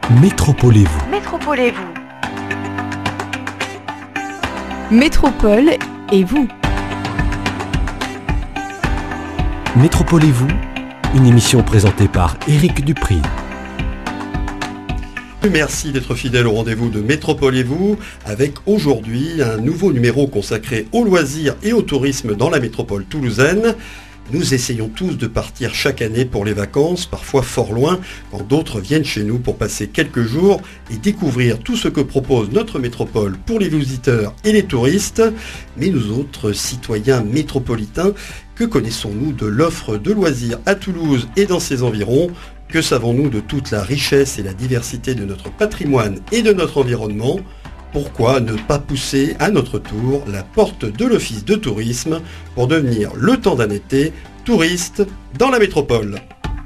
Métropolez-vous. Métropolez-vous. Métropole et vous. Métropolez-vous, une émission présentée par Éric Dupri. Merci d'être fidèle au rendez-vous de Métropolez-vous avec aujourd'hui un nouveau numéro consacré aux loisirs et au tourisme dans la métropole toulousaine. Nous essayons tous de partir chaque année pour les vacances, parfois fort loin, quand d'autres viennent chez nous pour passer quelques jours et découvrir tout ce que propose notre métropole pour les visiteurs et les touristes. Mais nous autres citoyens métropolitains, que connaissons-nous de l'offre de loisirs à Toulouse et dans ses environs ? Que savons-nous de toute la richesse et la diversité de notre patrimoine et de notre environnement ? Pourquoi ne pas pousser à notre tour la porte de l'office de tourisme pour devenir, le temps d'un été, touriste dans la métropole ?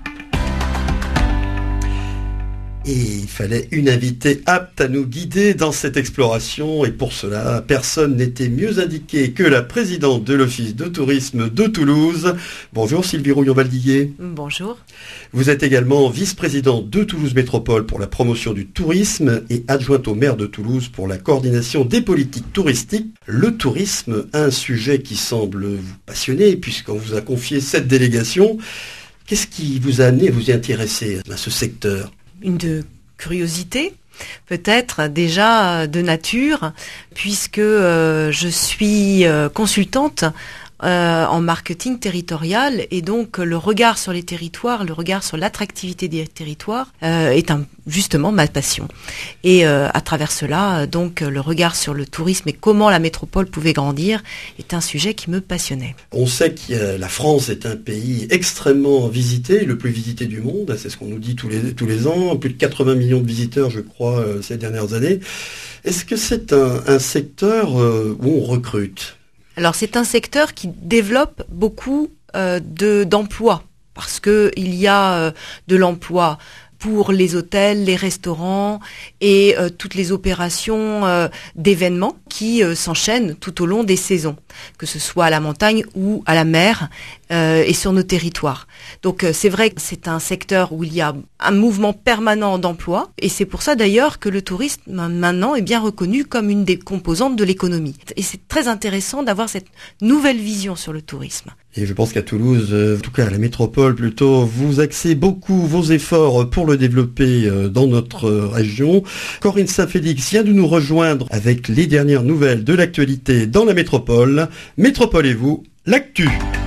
Et il fallait une invitée apte à nous guider dans cette exploration, et pour cela, personne n'était mieux indiqué que la présidente de l'Office de tourisme de Toulouse. Bonjour Sylvie Rouillon-Valdiguier. Bonjour. Vous êtes également vice-présidente de Toulouse Métropole pour la promotion du tourisme et adjointe au maire de Toulouse pour la coordination des politiques touristiques. Le tourisme, un sujet qui semble vous passionner puisqu'on vous a confié cette délégation. Qu'est-ce qui vous a amené à vous y intéresser à ce secteur ? Une de curiosité, peut-être déjà de nature, puisque je suis consultante en marketing territorial, et donc le regard sur les territoires, le regard sur l'attractivité des territoires est justement ma passion. Et à travers cela, donc le regard sur le tourisme et comment la métropole pouvait grandir est un sujet qui me passionnait. On sait que la France est un pays extrêmement visité, le plus visité du monde, c'est ce qu'on nous dit tous les ans, plus de 80 millions de visiteurs je crois ces dernières années. Est-ce que c'est un secteur où on recrute ? Alors c'est un secteur qui développe beaucoup d'emplois, parce que il y a de l'emploi pour les hôtels, les restaurants et toutes les opérations d'événements qui s'enchaînent tout au long des saisons, que ce soit à la montagne ou à la mer et sur nos territoires. Donc c'est vrai que c'est un secteur où il y a un mouvement permanent d'emploi, et c'est pour ça d'ailleurs que le tourisme maintenant est bien reconnu comme une des composantes de l'économie. Et c'est très intéressant d'avoir cette nouvelle vision sur le tourisme. Et je pense qu'à Toulouse, en tout cas à la métropole plutôt, vous axez beaucoup vos efforts pour le développer dans notre région. Corinne Saint-Félix vient de nous rejoindre avec les dernières nouvelles de l'actualité dans la métropole. Métropolez-vous, l'actu.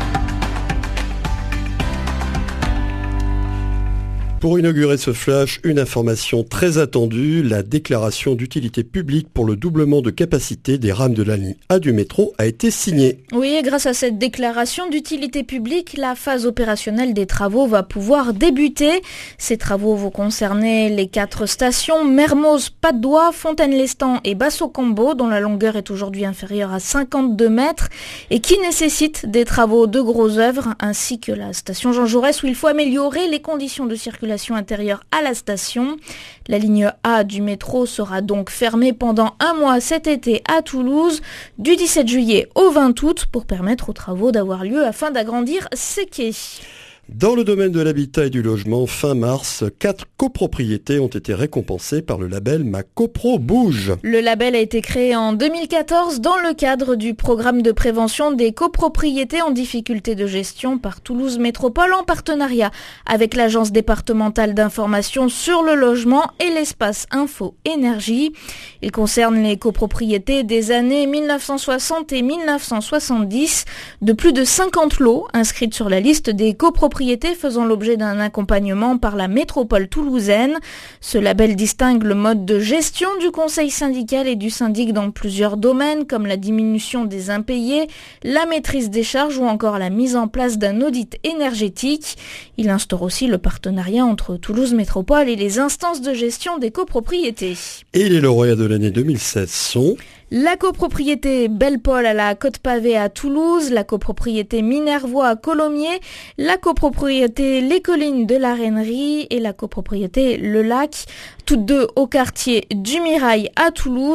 Pour inaugurer ce flash, une information très attendue, la déclaration d'utilité publique pour le doublement de capacité des rames de la ligne A du métro a été signée. Oui, et grâce à cette déclaration d'utilité publique, la phase opérationnelle des travaux va pouvoir débuter. Ces travaux vont concerner les 4 stations, Mermoz, Patte-d'Oie, Fontaine-Lestan et Basso-Combo, dont la longueur est aujourd'hui inférieure à 52 mètres et qui nécessitent des travaux de gros œuvres, ainsi que la station Jean Jaurès où il faut améliorer les conditions de circulation intérieure à la station. La ligne A du métro sera donc fermée pendant 1 mois cet été à Toulouse, du 17 juillet au 20 août, pour permettre aux travaux d'avoir lieu afin d'agrandir ces quais. Dans le domaine de l'habitat et du logement, fin mars, 4 copropriétés ont été récompensées par le label Ma Copro Bouge. Le label a été créé en 2014 dans le cadre du programme de prévention des copropriétés en difficulté de gestion par Toulouse Métropole en partenariat avec l'Agence départementale d'information sur le logement et l'espace Info Énergie. Il concerne les copropriétés des années 1960 et 1970, de plus de 50 lots inscrites sur la liste des copropriétés faisant l'objet d'un accompagnement par la métropole toulousaine. Ce label distingue le mode de gestion du conseil syndical et du syndic dans plusieurs domaines comme la diminution des impayés, la maîtrise des charges ou encore la mise en place d'un audit énergétique. Il instaure aussi le partenariat entre Toulouse Métropole et les instances de gestion des copropriétés. Et les lauréats de l'année 2016 sont... La copropriété Belle-Paul à la Côte-Pavée à Toulouse, la copropriété Minervois à Colomiers, la copropriété Les Collines de la Rainerie et la copropriété Le Lac, toutes deux au quartier du Mirail à Toulouse.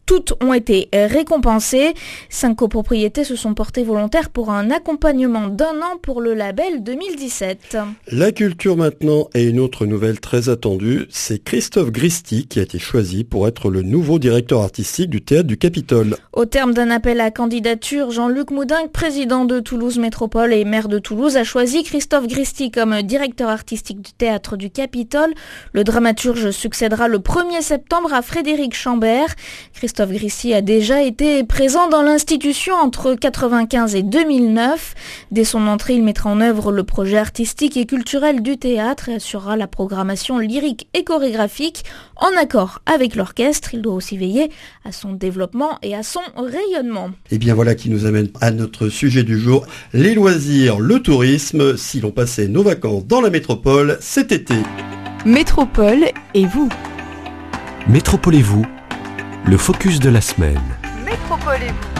Toutes ont été récompensées. 5 copropriétés se sont portées volontaires pour un accompagnement d'1 an pour le label 2017. La culture maintenant et une autre nouvelle très attendue, c'est Christophe Gristi qui a été choisi pour être le nouveau directeur artistique du Théâtre du Capitole. Au terme d'un appel à candidature, Jean-Luc Moudingue, président de Toulouse Métropole et maire de Toulouse, a choisi Christophe Gristi comme directeur artistique du Théâtre du Capitole. Le dramaturge succédera le 1er septembre à Frédéric Chambert. Christophe Gristi a déjà été présent dans l'institution entre 1995 et 2009. Dès son entrée, il mettra en œuvre le projet artistique et culturel du théâtre et assurera la programmation lyrique et chorégraphique. En accord avec l'orchestre, il doit aussi veiller à son développement et à son rayonnement. Et bien voilà qui nous amène à notre sujet du jour, les loisirs, le tourisme, si l'on passait nos vacances dans la métropole cet été. Métropole et vous. Métropole et vous, le focus de la semaine. Métropole et vous.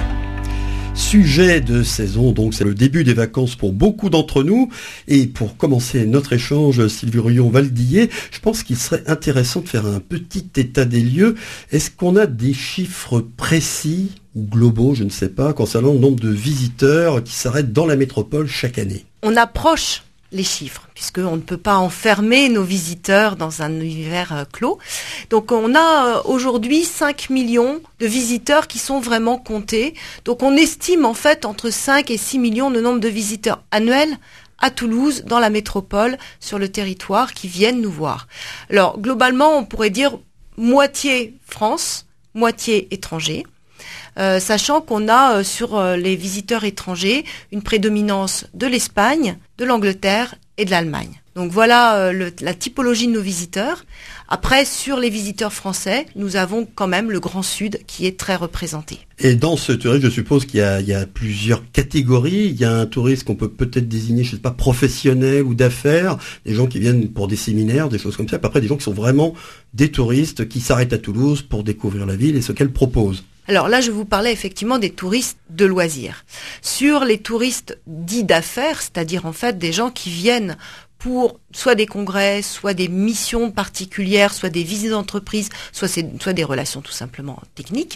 Sujet de saison, donc c'est le début des vacances pour beaucoup d'entre nous. Et pour commencer notre échange, Sylvie Ruyon-Valdillet, je pense qu'il serait intéressant de faire un petit état des lieux. Est-ce qu'on a des chiffres précis ou globaux, je ne sais pas, concernant le nombre de visiteurs qui s'arrêtent dans la métropole chaque année? On approche les chiffres, puisqu'on ne peut pas enfermer nos visiteurs dans un univers clos. Donc on a aujourd'hui 5 millions de visiteurs qui sont vraiment comptés. Donc on estime en fait entre 5 et 6 millions le nombre de visiteurs annuels à Toulouse, dans la métropole, sur le territoire, qui viennent nous voir. Alors globalement, on pourrait dire moitié France, moitié étranger. Sachant qu'on a sur les visiteurs étrangers une prédominance de l'Espagne, de l'Angleterre et de l'Allemagne. Donc voilà la typologie de nos visiteurs. Après, sur les visiteurs français, nous avons quand même le Grand Sud qui est très représenté. Et dans ce tourisme, je suppose qu'il y a plusieurs catégories. Il y a un tourisme qu'on peut peut-être désigner, je sais pas, professionnel ou d'affaires, des gens qui viennent pour des séminaires, des choses comme ça. Puis après, des gens qui sont vraiment des touristes qui s'arrêtent à Toulouse pour découvrir la ville et ce qu'elle propose. Alors là, je vous parlais effectivement des touristes de loisirs. Sur les touristes dits d'affaires, c'est-à-dire en fait des gens qui viennent pour soit des congrès, soit des missions particulières, soit des visites d'entreprise, soit des relations tout simplement techniques,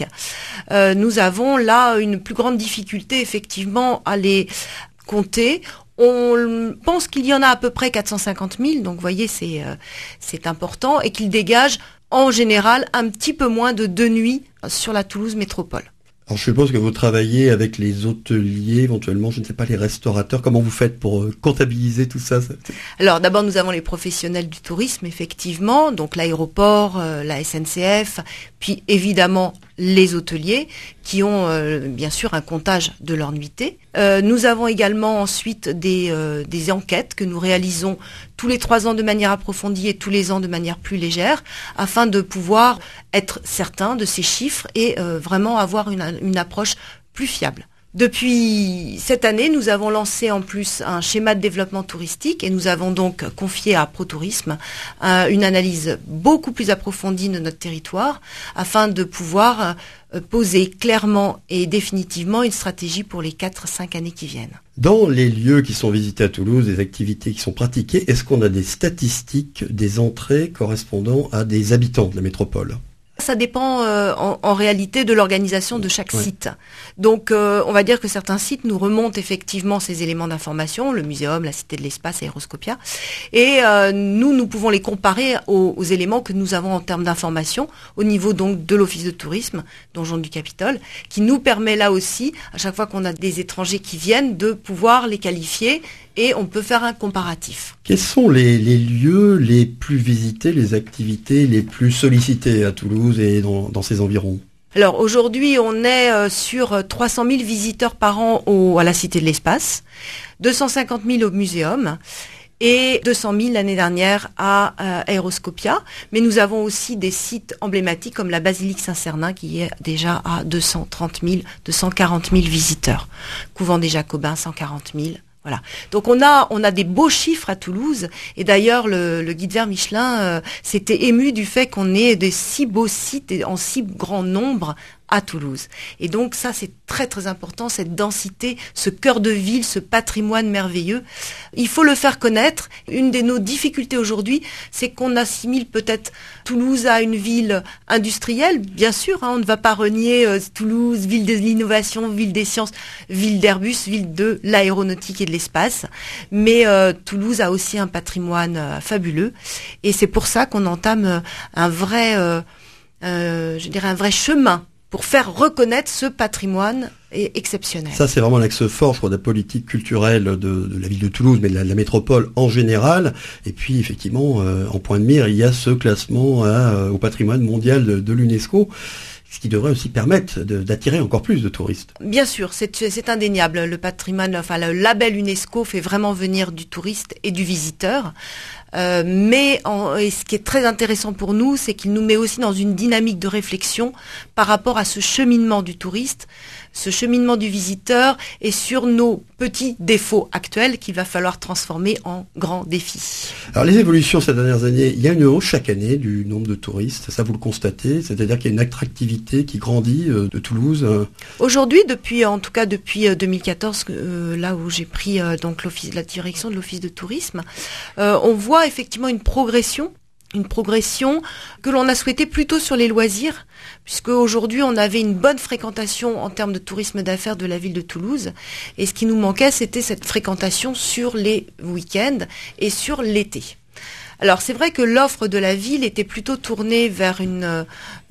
nous avons là une plus grande difficulté effectivement à les compter. On pense qu'il y en a à peu près 450 000, donc vous voyez, c'est important, et qu'ils dégagent en général un petit peu moins de 2 nuits sur la Toulouse Métropole. Alors je suppose que vous travaillez avec les hôteliers, éventuellement, je ne sais pas, les restaurateurs. Comment vous faites pour comptabiliser tout ça? Alors d'abord, nous avons les professionnels du tourisme, effectivement, donc l'aéroport, la SNCF, puis évidemment les hôteliers qui ont bien sûr un comptage de leur nuitée. Nous avons également ensuite des enquêtes que nous réalisons tous les 3 ans de manière approfondie et tous les ans de manière plus légère, afin de pouvoir être certain de ces chiffres et vraiment avoir une approche plus fiable. Depuis cette année, nous avons lancé en plus un schéma de développement touristique et nous avons donc confié à ProTourisme une analyse beaucoup plus approfondie de notre territoire afin de pouvoir poser clairement et définitivement une stratégie pour les 4-5 années qui viennent. Dans les lieux qui sont visités à Toulouse, les activités qui sont pratiquées, est-ce qu'on a des statistiques des entrées correspondant à des habitants de la métropole ? Ça dépend en réalité de l'organisation de chaque site. Donc on va dire que certains sites nous remontent effectivement ces éléments d'information, le muséum, la Cité de l'Espace, Aéroscopia, et nous pouvons les comparer aux éléments que nous avons en termes d'information au niveau donc de l'Office de tourisme, Donjon du Capitole, qui nous permet là aussi, à chaque fois qu'on a des étrangers qui viennent, de pouvoir les qualifier et on peut faire un comparatif. Quels sont les lieux les plus visités, les activités les plus sollicitées à Toulouse et dans ses environs ? Alors aujourd'hui, on est sur 300 000 visiteurs par an à la Cité de l'Espace, 250 000 au Muséum et 200 000 l'année dernière à Aéroscopia. Mais nous avons aussi des sites emblématiques comme la Basilique Saint-Cernin qui est déjà à 230 000, 240 000 visiteurs. Couvent des Jacobins, 140 000. Voilà. Donc on a des beaux chiffres à Toulouse et d'ailleurs le guide vert Michelin s'était ému du fait qu'on ait des si beaux sites en si grand nombre à Toulouse. Et donc ça, c'est très très important, cette densité, ce cœur de ville, ce patrimoine merveilleux. Il faut le faire connaître. Une de nos difficultés aujourd'hui, c'est qu'on assimile peut-être Toulouse à une ville industrielle. Bien sûr, on ne va pas renier Toulouse, ville de l'innovation, ville des sciences, ville d'Airbus, ville de l'aéronautique et de l'espace. Mais Toulouse a aussi un patrimoine fabuleux. Et c'est pour ça qu'on entame un vrai chemin pour faire reconnaître ce patrimoine exceptionnel. Ça, c'est vraiment l'axe fort, je crois, de la politique culturelle de la ville de Toulouse, mais de la métropole en général. Et puis, effectivement, en point de mire, il y a ce classement au patrimoine mondial de l'UNESCO, ce qui devrait aussi permettre d'attirer encore plus de touristes. Bien sûr, c'est indéniable. Le patrimoine, le label UNESCO fait vraiment venir du touriste et du visiteur. Mais ce qui est très intéressant pour nous, c'est qu'il nous met aussi dans une dynamique de réflexion par rapport à ce cheminement du touriste, ce cheminement du visiteur et sur nos petits défauts actuels qu'il va falloir transformer en grands défis. Alors les évolutions ces dernières années, il y a une hausse chaque année du nombre de touristes, ça vous le constatez, c'est-à-dire qu'il y a une attractivité qui grandit de Toulouse. Aujourd'hui, depuis 2014, là où j'ai pris la direction de l'Office de tourisme, on voit effectivement une progression que l'on a souhaité plutôt sur les loisirs, puisque aujourd'hui on avait une bonne fréquentation en termes de tourisme d'affaires de la ville de Toulouse, et ce qui nous manquait, c'était cette fréquentation sur les week-ends et sur l'été. Alors c'est vrai que l'offre de la ville était plutôt tournée vers une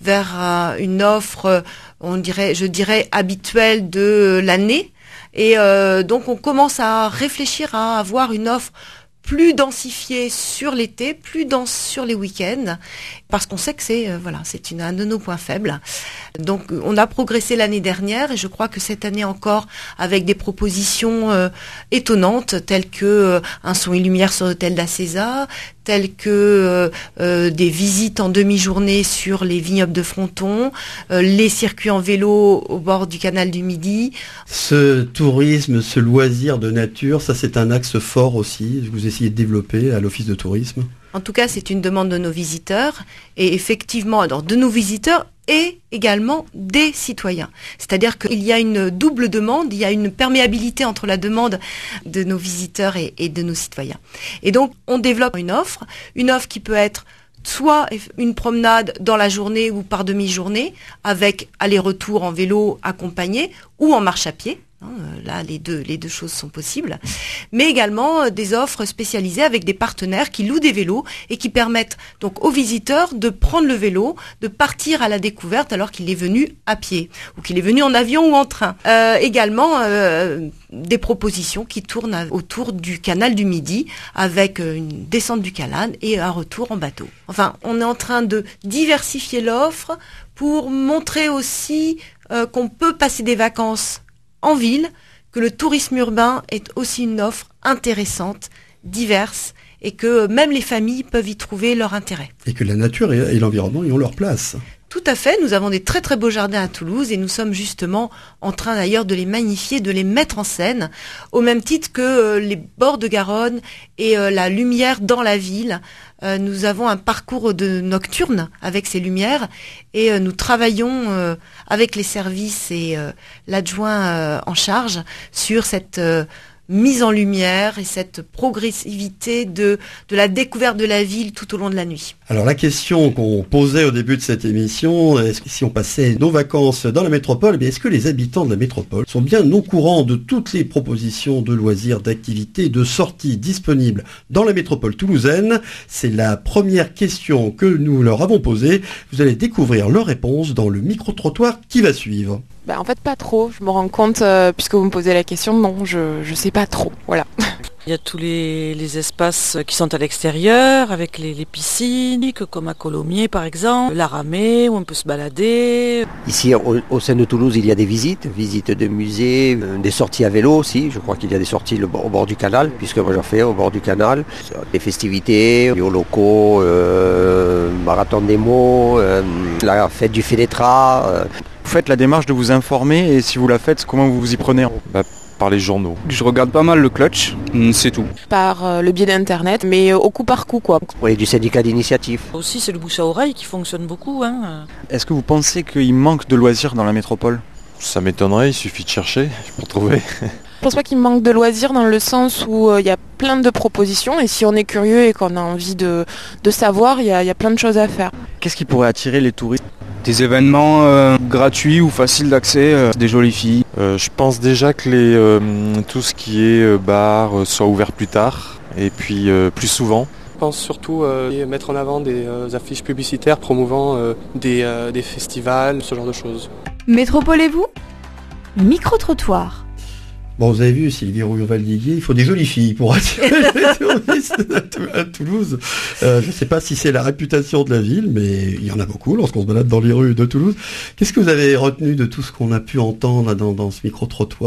offre, je dirais habituelle de l'année, et donc on commence à réfléchir à avoir une offre plus densifié sur l'été, plus dense sur les week-ends, parce qu'on sait que c'est un de nos points faibles. Donc on a progressé l'année dernière et je crois que cette année encore avec des propositions étonnantes telles que un son et lumière sur l'hôtel d'Acésa, telles que des visites en demi-journée sur les vignobles de Fronton, les circuits en vélo au bord du canal du Midi. Ce tourisme, ce loisir de nature, ça c'est un axe fort aussi, vous essayez de développer à l'Office de tourisme. En tout cas, c'est une demande de nos visiteurs et effectivement, alors de nos visiteurs et également des citoyens. C'est-à-dire qu'il y a une double demande, il y a une perméabilité entre la demande de nos visiteurs et de nos citoyens. Et donc, on développe une offre qui peut être soit une promenade dans la journée ou par demi-journée, avec aller-retour en vélo accompagné ou en marche à pied. Là, les deux choses sont possibles, mais également des offres spécialisées avec des partenaires qui louent des vélos et qui permettent donc aux visiteurs de prendre le vélo, de partir à la découverte alors qu'il est venu à pied ou qu'il est venu en avion ou en train. Également des propositions qui tournent autour du canal du Midi avec une descente du canal et un retour en bateau. Enfin, on est en train de diversifier l'offre pour montrer aussi qu'on peut passer des vacances en ville, que le tourisme urbain est aussi une offre intéressante, diverse, et que même les familles peuvent y trouver leur intérêt. Et que la nature et l'environnement y ont leur place. Tout à fait, nous avons des très très beaux jardins à Toulouse et nous sommes justement en train d'ailleurs de les magnifier, de les mettre en scène, au même titre que les bords de Garonne et la lumière dans la ville. Nous avons un parcours nocturne avec ces lumières et nous travaillons avec les services et l'adjoint en charge sur cette mise en lumière et cette progressivité de la découverte de la ville tout au long de la nuit. Alors la question qu'on posait au début de cette émission, est-ce que si on passait nos vacances dans la métropole, eh bien, est-ce que les habitants de la métropole sont bien au courant de toutes les propositions de loisirs, d'activités, de sorties disponibles dans la métropole toulousaine? C'est la première question que nous leur avons posée. Vous allez découvrir leur réponse dans le micro-trottoir qui va suivre. En fait, pas trop. Je me rends compte, puisque vous me posez la question, non, je sais pas trop. Voilà. Il y a tous les espaces qui sont à l'extérieur, avec les piscines, comme à Colomiers par exemple, la Ramée, où on peut se balader. Ici, au sein de Toulouse, il y a des visites de musées, des sorties à vélo aussi. Je crois qu'il y a des sorties au bord du canal, puisque moi j'en fais au bord du canal. Des festivités, les locaux, marathon des mots, la fête du Fénétra. Vous faites la démarche de vous informer et si vous la faites, comment vous vous y prenez? par les journaux. Je regarde pas mal le clutch, c'est tout. Par le biais d'internet, mais au coup par coup quoi. Oui, du syndicat d'initiative. Aussi, c'est le bouche à oreille qui fonctionne beaucoup. Est-ce que vous pensez qu'il manque de loisirs dans la métropole ? Ça m'étonnerait, il suffit de chercher pour trouver. Je pense pas qu'il manque de loisirs dans le sens où il y a plein de propositions et si on est curieux et qu'on a envie de savoir, il y a plein de choses à faire. Qu'est-ce qui pourrait attirer les touristes ? Des événements gratuits ou faciles d'accès, des jolies filles. Je pense déjà que tout ce qui est bar soit ouvert plus tard et puis plus souvent. Je pense surtout mettre en avant des affiches publicitaires promouvant des festivals, ce genre de choses. Métropole et vous ? Micro-trottoir. Bon, vous avez vu, Sylvie Rouillon-Valdiguier, il faut des jolies filles pour attirer les touristes à Toulouse. Je ne sais pas si c'est la réputation de la ville, mais il y en a beaucoup lorsqu'on se balade dans les rues de Toulouse. Qu'est-ce que vous avez retenu de tout ce qu'on a pu entendre dans ce micro-trottoir ?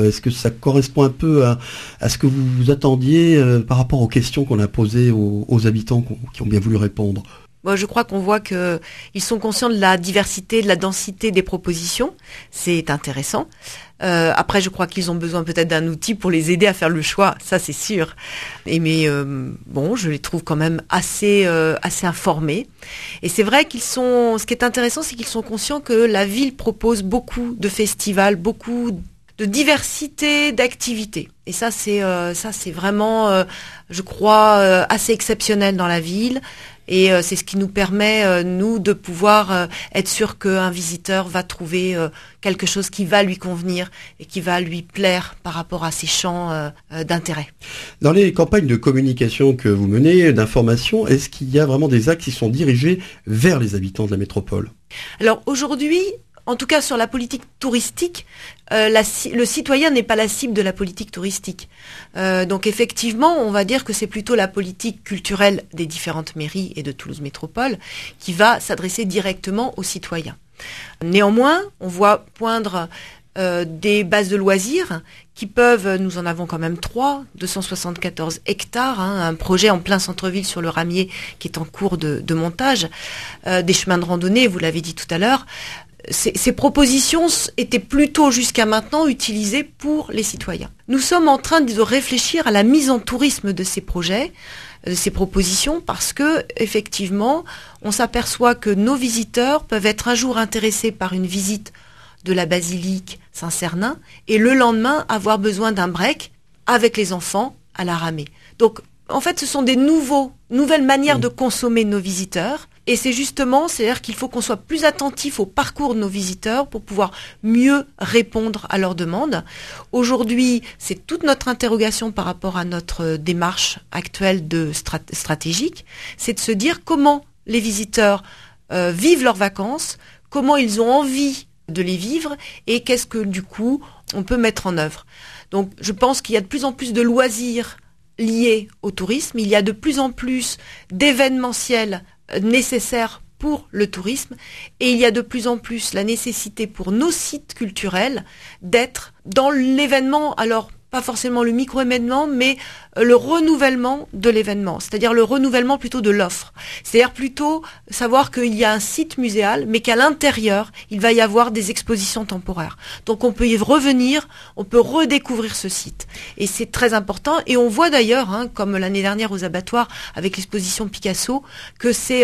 Est-ce que ça correspond un peu à ce que vous vous attendiez par rapport aux questions qu'on a posées aux habitants qui ont bien voulu répondre ? Moi, je crois qu'on voit qu'ils sont conscients de la diversité, de la densité des propositions. C'est intéressant. Après, je crois qu'ils ont besoin peut-être d'un outil pour les aider à faire le choix. Ça, c'est sûr. Mais je les trouve quand même assez informés. Et c'est vrai ce qui est intéressant, c'est qu'ils sont conscients que la ville propose beaucoup de festivals, beaucoup de diversité d'activités. Et ça, c'est vraiment, je crois, assez exceptionnel dans la ville. Et c'est ce qui nous permet, nous, de pouvoir être sûr qu'un visiteur va trouver quelque chose qui va lui convenir et qui va lui plaire par rapport à ses champs d'intérêt. Dans les campagnes de communication que vous menez, d'information, est-ce qu'il y a vraiment des axes qui sont dirigés vers les habitants de la métropole ? Alors aujourd'hui, en tout cas sur la politique touristique, le citoyen n'est pas la cible de la politique touristique. Donc effectivement, on va dire que c'est plutôt la politique culturelle des différentes mairies et de Toulouse Métropole qui va s'adresser directement aux citoyens. Néanmoins, on voit poindre des bases de loisirs qui peuvent, nous en avons quand même 274 hectares, un projet en plein centre-ville sur le Ramier qui est en cours de montage, des chemins de randonnée, vous l'avez dit tout à l'heure. Ces propositions étaient plutôt jusqu'à maintenant utilisées pour les citoyens. Nous sommes en train de réfléchir à la mise en tourisme de ces projets, de ces propositions, parce que effectivement, on s'aperçoit que nos visiteurs peuvent être un jour intéressés par une visite de la basilique Saint-Cernin et le lendemain avoir besoin d'un break avec les enfants à la Ramée. Donc, en fait, ce sont des nouvelles manières de consommer nos visiteurs. Et c'est-à-dire qu'il faut qu'on soit plus attentif au parcours de nos visiteurs pour pouvoir mieux répondre à leurs demandes. Aujourd'hui, c'est toute notre interrogation par rapport à notre démarche actuelle stratégique, c'est de se dire comment les visiteurs vivent leurs vacances, comment ils ont envie de les vivre et qu'est-ce que du coup on peut mettre en œuvre. Donc je pense qu'il y a de plus en plus de loisirs liés au tourisme, il y a de plus en plus d'événementiels nécessaires pour le tourisme et il y a de plus en plus la nécessité pour nos sites culturels d'être dans l'événement, alors pas forcément le micro-événement, mais le renouvellement de l'événement, c'est-à-dire le renouvellement plutôt de l'offre. C'est-à-dire plutôt savoir qu'il y a un site muséal, mais qu'à l'intérieur, il va y avoir des expositions temporaires. Donc on peut y revenir, on peut redécouvrir ce site. Et c'est très important. Et on voit d'ailleurs, comme l'année dernière aux abattoirs, avec l'exposition Picasso, que c'est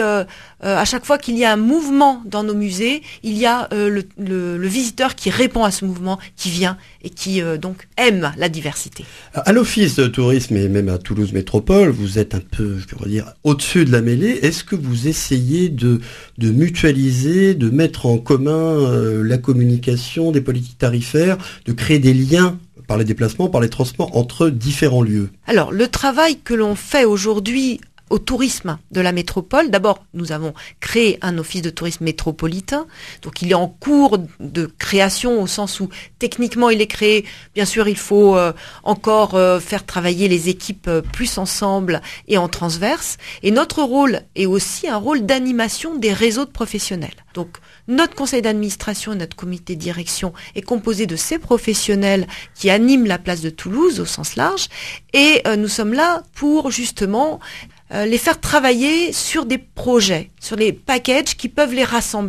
à chaque fois qu'il y a un mouvement dans nos musées, il y a le visiteur qui répond à ce mouvement, qui vient et qui donc aime la diversité. À l'Office de tourisme et même à Toulouse Métropole, vous êtes un peu, je pourrais dire, au-dessus de la mêlée. Est-ce que vous essayez de mutualiser, de mettre en commun la communication, des politiques tarifaires, de créer des liens par les déplacements, par les transports entre différents lieux ? Alors, le travail que l'on fait aujourd'hui au tourisme de la métropole. D'abord, nous avons créé un office de tourisme métropolitain. Donc, il est en cours de création au sens où, techniquement, il est créé. Bien sûr, il faut encore faire travailler les équipes plus ensemble et en transverse. Et notre rôle est aussi un rôle d'animation des réseaux de professionnels. Donc, notre conseil d'administration et notre comité de direction est composé de ces professionnels qui animent la place de Toulouse au sens large. Et nous sommes là pour, justement, les faire travailler sur des projets, sur les packages qui peuvent les rassembler.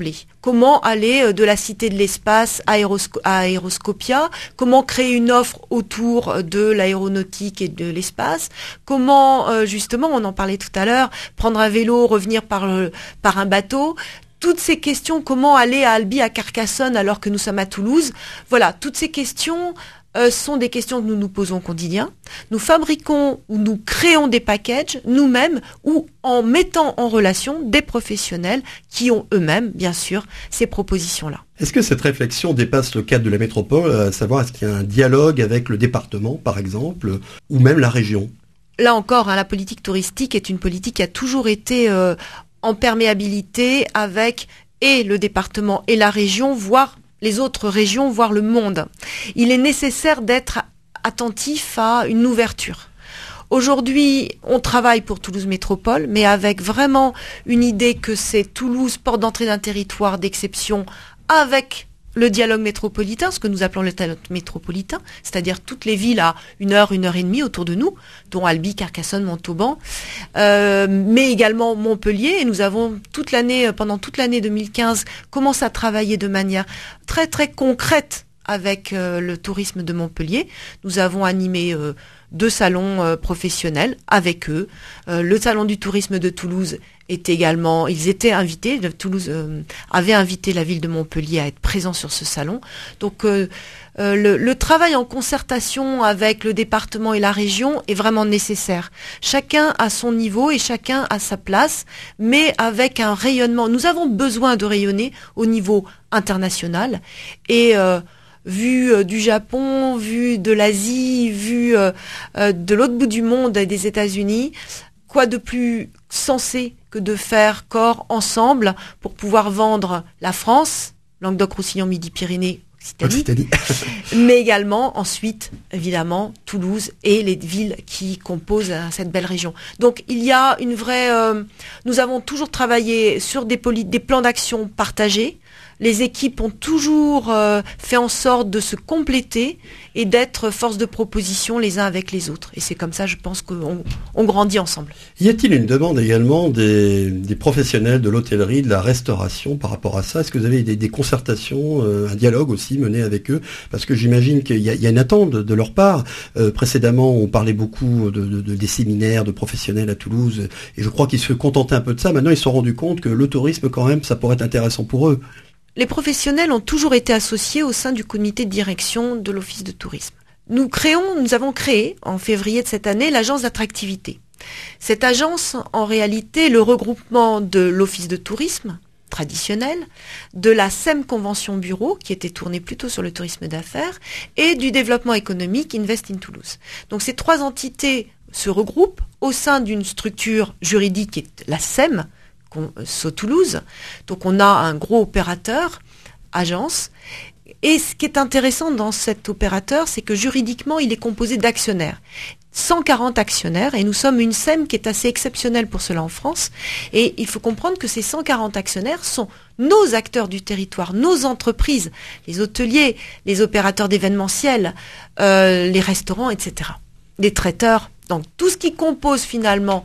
comment aller de la Cité de l'Espace à Aéroscopia, comment créer une offre autour de l'aéronautique et de l'espace, comment justement, on en parlait tout à l'heure, prendre un vélo, revenir par un bateau. Toutes ces questions, comment aller à Albi, à Carcassonne alors que nous sommes à Toulouse, voilà, toutes ces questions sont des questions que nous nous posons au quotidien. Nous fabriquons ou nous créons des packages nous-mêmes ou en mettant en relation des professionnels qui ont eux-mêmes, bien sûr, ces propositions-là. Est-ce que cette réflexion dépasse le cadre de la métropole, à savoir est-ce qu'il y a un dialogue avec le département, par exemple, ou même la région ? Là encore, la politique touristique est une politique qui a toujours été en perméabilité avec et le département et la région, voire les autres régions, voire le monde. Il est nécessaire d'être attentif à une ouverture. Aujourd'hui, on travaille pour Toulouse Métropole, mais avec vraiment une idée que c'est Toulouse, porte d'entrée d'un territoire d'exception, avec le dialogue métropolitain, ce que nous appelons le dialogue métropolitain, c'est-à-dire toutes les villes à 1 heure et demie autour de nous, dont Albi, Carcassonne, Montauban, mais également Montpellier. Et nous avons pendant toute l'année 2015, commencé à travailler de manière très très concrète avec le tourisme de Montpellier. Nous avons animé 2 salons professionnels avec eux. Le salon du tourisme de Toulouse ils étaient invités. Toulouse avait invité la ville de Montpellier à être présent sur ce salon. Donc le travail en concertation avec le département et la région est vraiment nécessaire. Chacun à son niveau et chacun à sa place, mais avec un rayonnement. Nous avons besoin de rayonner au niveau international et vu du Japon, vu de l'Asie, vu de l'autre bout du monde et des États-Unis, quoi de plus sensé que de faire corps ensemble pour pouvoir vendre la France, Languedoc-Roussillon, Midi-Pyrénées, Occitanie, mais également ensuite, évidemment, Toulouse et les villes qui composent cette belle région. Donc il y a une vraie... nous avons toujours travaillé sur des plans d'action partagés. Les équipes ont toujours fait en sorte de se compléter et d'être force de proposition les uns avec les autres. Et c'est comme ça, je pense qu'on grandit ensemble. Y a-t-il une demande également des professionnels de l'hôtellerie, de la restauration par rapport à ça ? Est-ce que vous avez des concertations, un dialogue aussi mené avec eux ? Parce que j'imagine qu'il y a une attente de leur part. Précédemment, on parlait beaucoup des séminaires de professionnels à Toulouse et je crois qu'ils se contentaient un peu de ça. Maintenant, ils se sont rendus compte que le tourisme, quand même, ça pourrait être intéressant pour eux. Les professionnels ont toujours été associés au sein du comité de direction de l'Office de tourisme. Nous avons créé, en février de cette année, l'agence d'attractivité. Cette agence, en réalité, le regroupement de l'Office de tourisme traditionnel, de la SEM Convention Bureau, qui était tournée plutôt sur le tourisme d'affaires, et du développement économique Invest in Toulouse. Donc ces 3 entités se regroupent au sein d'une structure juridique qui est la SEM, Toulouse. Donc on a un gros opérateur, agence, et ce qui est intéressant dans cet opérateur, c'est que juridiquement, il est composé d'actionnaires. 140 actionnaires, et nous sommes une SEM qui est assez exceptionnelle pour cela en France, et il faut comprendre que ces 140 actionnaires sont nos acteurs du territoire, nos entreprises, les hôteliers, les opérateurs d'événementiel, les restaurants, etc., les traiteurs. Donc tout ce qui compose finalement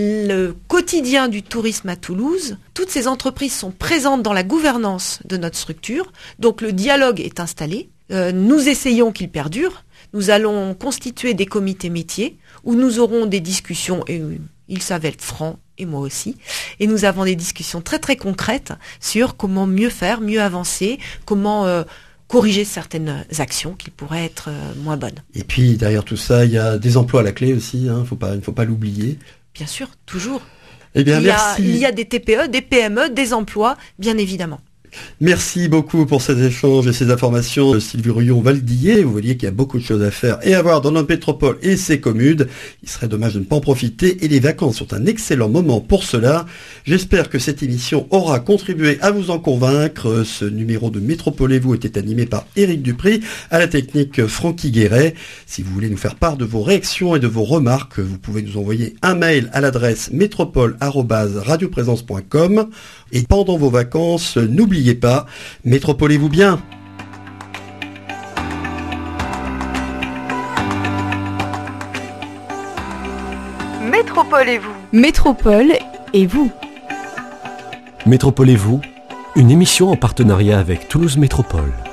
le quotidien du tourisme à Toulouse, toutes ces entreprises sont présentes dans la gouvernance de notre structure, donc le dialogue est installé, nous essayons qu'il perdure, nous allons constituer des comités métiers où nous aurons des discussions, et ils savent être francs, et moi aussi, et nous avons des discussions très très concrètes sur comment mieux faire, mieux avancer, comment... corriger certaines actions qui pourraient être moins bonnes. Et puis derrière tout ça, il y a des emplois à la clé aussi, il ne faut pas l'oublier. Bien sûr, toujours. Eh bien, merci. Il y a des TPE, des PME, des emplois, bien évidemment. Merci beaucoup pour ces échanges et ces informations, Sylvie Rouillon-Valdillet. Vous voyez qu'il y a beaucoup de choses à faire et à voir dans notre métropole et ses communes. Il serait dommage de ne pas en profiter et les vacances sont un excellent moment pour cela. J'espère que cette émission aura contribué à vous en convaincre. Ce numéro de Métropolez-vous était animé par Éric Dupry, à la technique Francky Guéret. Si vous voulez nous faire part de vos réactions et de vos remarques, vous pouvez nous envoyer un mail à l'adresse métropole@radioprésence.com. Et pendant vos vacances, n'oubliez pas, métropolez-vous bien. Métropolez-vous. Métropole et vous. Métropolez-vous, Une émission en partenariat avec Toulouse Métropole.